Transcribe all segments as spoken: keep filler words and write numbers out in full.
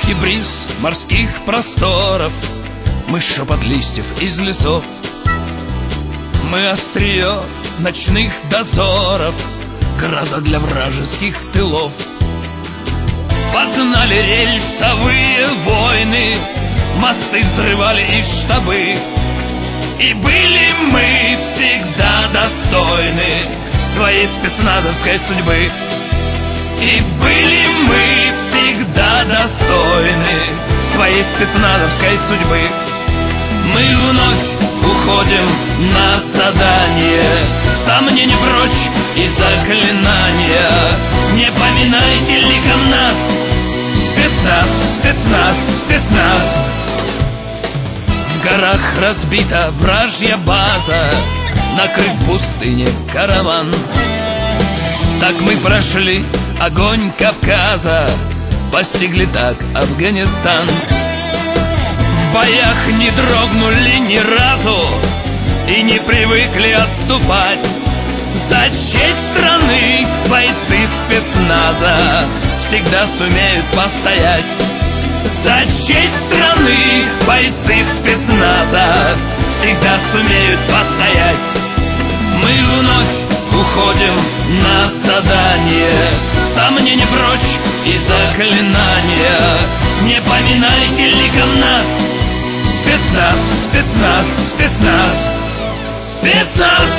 Тихий бриз морских просторов, мы шепот листьев из лесов, мы острие ночных дозоров, гроза для вражеских тылов. Познали рельсовые войны, мосты взрывали и штабы, и были мы всегда достойны своей спецназовской судьбы. И были мы всегда достойны своей спецназовской судьбы. Мы вновь уходим на задание, сомнения прочь и заклинания. Не поминайте ликом нас, спецназ, спецназ, спецназ. В горах разбита вражья база, накрыт в пустыне караван. Так мы прошли огонь Кавказа, постигли так Афганистан. В боях не дрогнули ни разу и не привыкли отступать. За честь страны бойцы спецназа всегда сумеют постоять. За честь страны бойцы спецназа всегда сумеют постоять. Мы вновь уходим на задание, сомнения прочь и заклинания. Не поминайте ликом нас, спецназ, спецназ, спецназ, спецназ.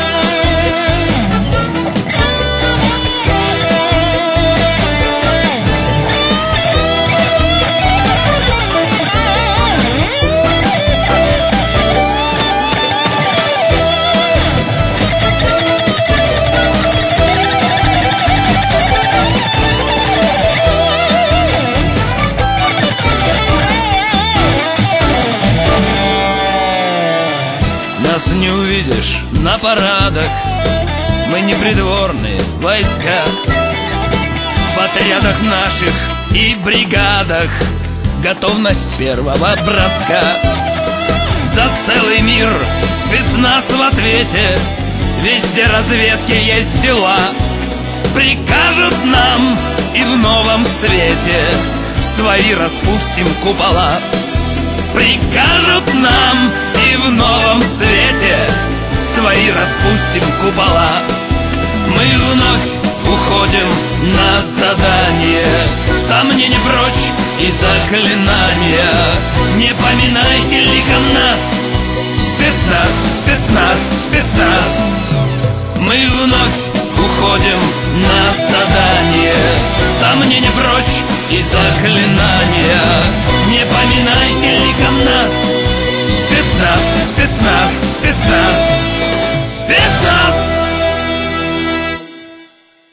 Нас не увидишь на парадах, мы не придворные войска. В отрядах наших и бригадах готовность первого броска. За целый мир спецназ в ответе, везде разведки есть дела. Прикажут нам и в новом свете свои распустим купола. Прикажут нам и в новом свете свои распустим купола. Мы вновь уходим на задание, сомнения прочь и заклинания. Не поминайте ликом нас, спецназ, спецназ, спецназ. Мы вновь уходим на задание, сомнения прочь и заклинания. Не поминайте ликом нас, спецназ, спецназ.